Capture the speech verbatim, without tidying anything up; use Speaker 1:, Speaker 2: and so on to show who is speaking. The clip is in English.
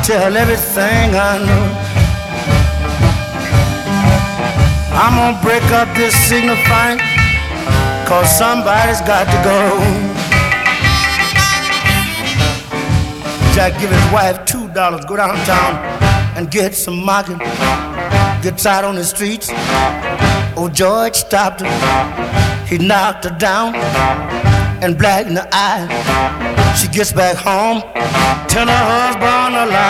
Speaker 1: tell everything I know. I'm gonna break up this signifying, cause somebody's got to go. Jack give his wife two dollars, go downtown and get some market. Gets out on the streets. Oh, George stopped her. He knocked her down and black in the eye. She gets back home, tell her husband a lie.